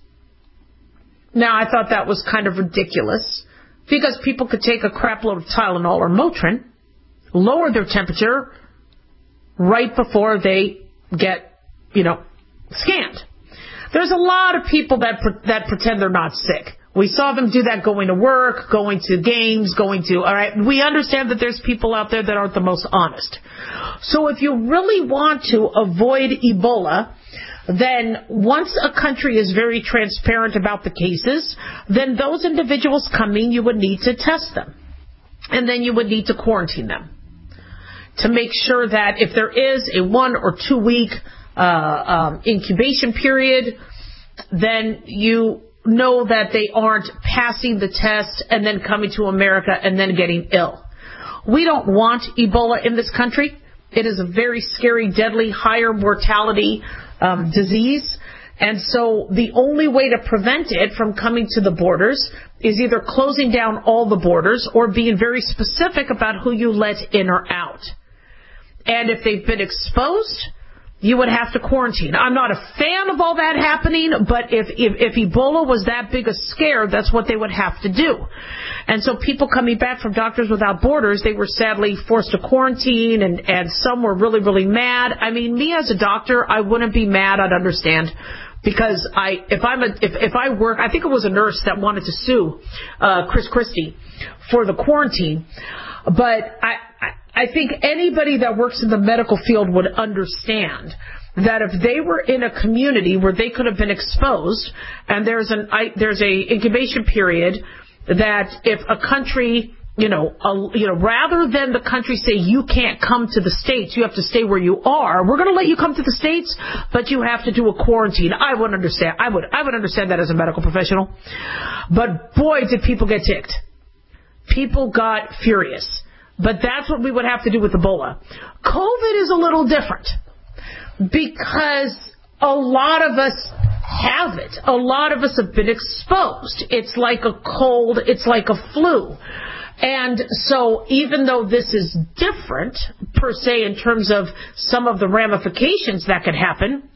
Now, I thought that was kind of ridiculous because people could take a crap load of Tylenol or Motrin, lower their temperature right before they get, you know, scanned. There's a lot of people that pre- that pretend they're not sick. We saw them do that going to work, going to games, going to, all right, we understand that there's people out there that aren't the most honest. So if you really want to avoid Ebola, then once a country is very transparent about the cases, then those individuals coming, you would need to test them. And then you would need to quarantine them to make sure that if there is a one or two week uh, um, incubation period, then you know that they aren't passing the test and then coming to America and then getting ill. We don't want Ebola in this country. It is a very scary, deadly, higher mortality um, disease. And so the only way to prevent it from coming to the borders is either closing down all the borders or being very specific about who you let in or out. And if they've been exposed, you would have to quarantine. I'm not a fan of all that happening, but if, if, if Ebola was that big a scare, that's what they would have to do. And so people coming back from Doctors Without Borders, they were sadly forced to quarantine, and, and some were really, really mad. I mean, me as a doctor, I wouldn't be mad. I'd understand. Because I, if I'm a, if, if I work, I think it was a nurse that wanted to sue, uh, Chris Christie for the quarantine. But I, I, I think anybody that works in the medical field would understand that if they were in a community where they could have been exposed, and there's an, I, there's a incubation period, that if a country, you know, a, you know, rather than the country say you can't come to the States, you have to stay where you are. We're going to let you come to the States, but you have to do a quarantine. I would understand. I would. I would understand that as a medical professional. But boy, did people get ticked. People got furious. But that's what we would have to do with Ebola. COVID is a little different because a lot of us have it. A lot of us have been exposed. It's like a cold. It's like a flu. And so even though this is different, per se, in terms of some of the ramifications that could happen,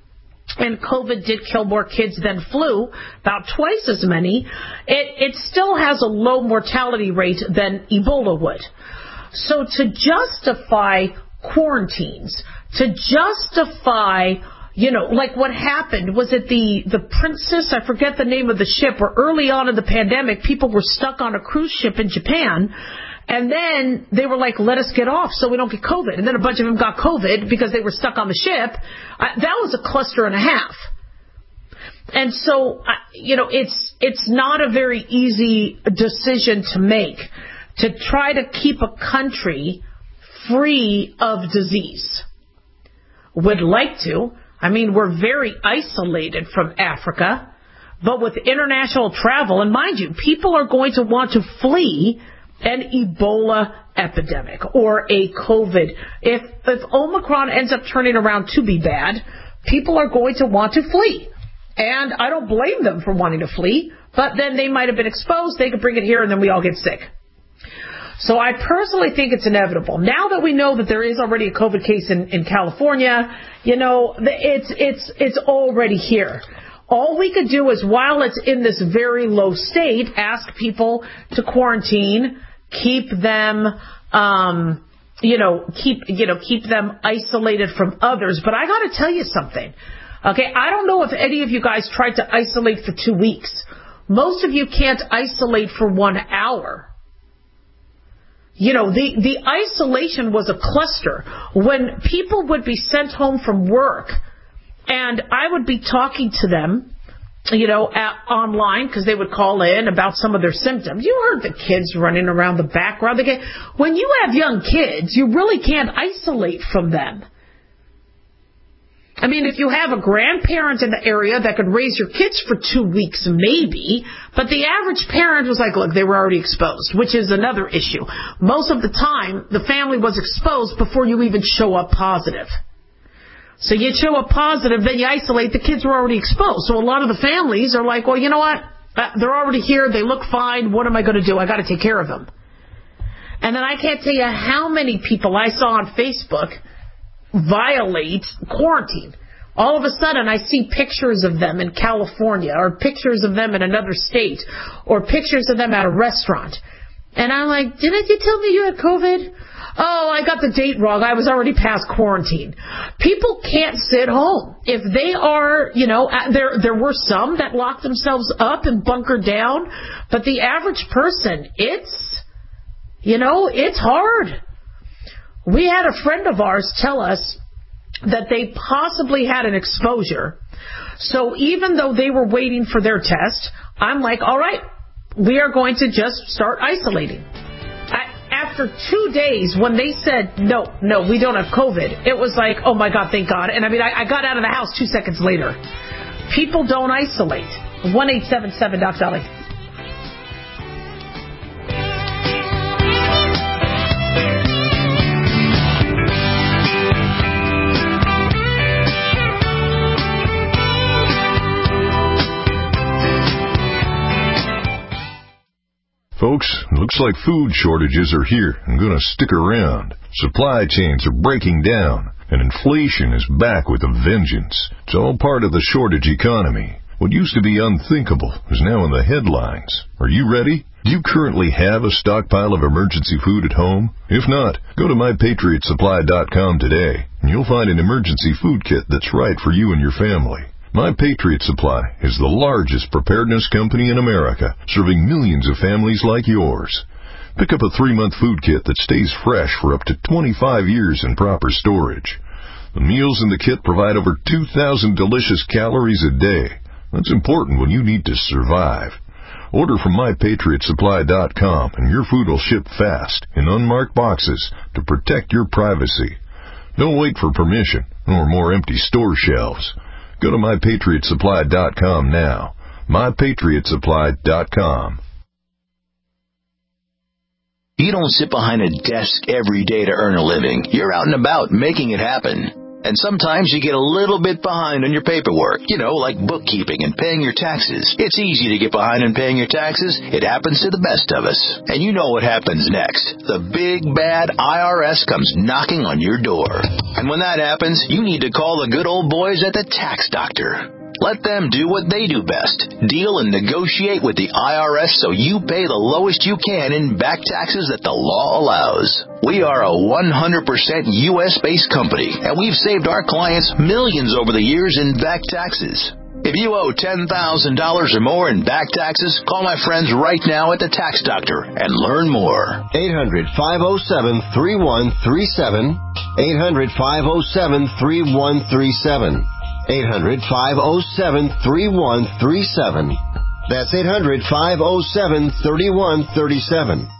and COVID did kill more kids than flu, about twice as many, it, it still has a low mortality rate than Ebola would. So to justify quarantines, to justify, you know, like what happened, was it the, the Princess, I forget the name of the ship, where early on in the pandemic, people were stuck on a cruise ship in Japan, and then they were like, let us get off so we don't get COVID. And then a bunch of them got COVID because they were stuck on the ship. Uh, that was a cluster and a half. And so, uh, you know, it's it's not a very easy decision to make to try to keep a country free of disease. Would like to. I mean, we're very isolated from Africa. But with international travel, and mind you, people are going to want to flee an Ebola epidemic or a COVID. If if Omicron ends up turning around to be bad, people are going to want to flee. And I don't blame them for wanting to flee, but then they might have been exposed, they could bring it here, and then we all get sick. So I personally think it's inevitable. Now that we know that there is already a COVID case in, in California, you know, it's it's it's already here. All we could do is, while it's in this very low state, ask people to quarantine, keep them, um, you know, keep you know, keep them isolated from others. But I got to tell you something. Okay, I don't know if any of you guys tried to isolate for two weeks. Most of you can't isolate for one hour. You know, the, the isolation was a cluster. When people would be sent home from work, and I would be talking to them, you know, at, online, because they would call in about some of their symptoms. You heard the kids running around the background. They get, when you have young kids, you really can't isolate from them. I mean, if you have a grandparent in the area that could raise your kids for two weeks, maybe. But the average parent was like, look, they were already exposed, which is another issue. Most of the time, the family was exposed before you even show up positive. So you show up positive, then you isolate, the kids were already exposed. So a lot of the families are like, well, you know what? Uh, they're already here. They look fine. What am I going to do? I got to take care of them. And then I can't tell you how many people I saw on Facebook violate quarantine. All of a sudden, I see pictures of them in California, or pictures of them in another state, or pictures of them at a restaurant. And I'm like, didn't you tell me you had COVID? Oh, I got the date wrong. I was already past quarantine. People can't sit home. If they are, you know, there there were some that locked themselves up and bunkered down, but the average person, it's, you know, it's hard. We had a friend of ours tell us that they possibly had an exposure. So even though they were waiting for their test, I'm like, all right, we are going to just start isolating. I, after two days, when they said, no, no, we don't have COVID, it was like, oh my God, thank God. And I mean, I, I got out of the house two seconds later. People don't isolate. one eight seven seven Doc Dolly. Folks, looks like food shortages are here and going to stick around. Supply chains are breaking down, and inflation is back with a vengeance. It's all part of the shortage economy. What used to be unthinkable is now in the headlines. Are you ready? Do you currently have a stockpile of emergency food at home? If not, go to my patriot supply dot com today, and you'll find an emergency food kit that's right for you and your family. My Patriot Supply is the largest preparedness company in America, serving millions of families like yours. Pick up a three-month food kit that stays fresh for up to twenty-five years in proper storage. The meals in the kit provide over two thousand delicious calories a day. That's important when you need to survive. Order from my patriot supply dot com and your food will ship fast in unmarked boxes to protect your privacy. Don't wait for permission or more empty store shelves. Go to my patriot supply dot com now. my patriot supply dot com. You don't sit behind a desk every day to earn a living. You're out and about making it happen. And sometimes you get a little bit behind on your paperwork, you know, like bookkeeping and paying your taxes. It's easy to get behind on paying your taxes. It happens to the best of us. And you know what happens next. The big bad I R S comes knocking on your door. And when that happens, you need to call the good old boys at the Tax Doctor. Let them do what they do best. Deal and negotiate with the I R S so you pay the lowest you can in back taxes that the law allows. We are a one hundred percent U S-based company, and we've saved our clients millions over the years in back taxes. If you owe ten thousand dollars or more in back taxes, call my friends right now at the Tax Doctor and learn more. eight hundred, five oh seven, three one three seven. eight hundred, five oh seven, three one three seven. eight hundred, five oh seven, three one three seven. That's eight hundred, five oh seven, three one three seven.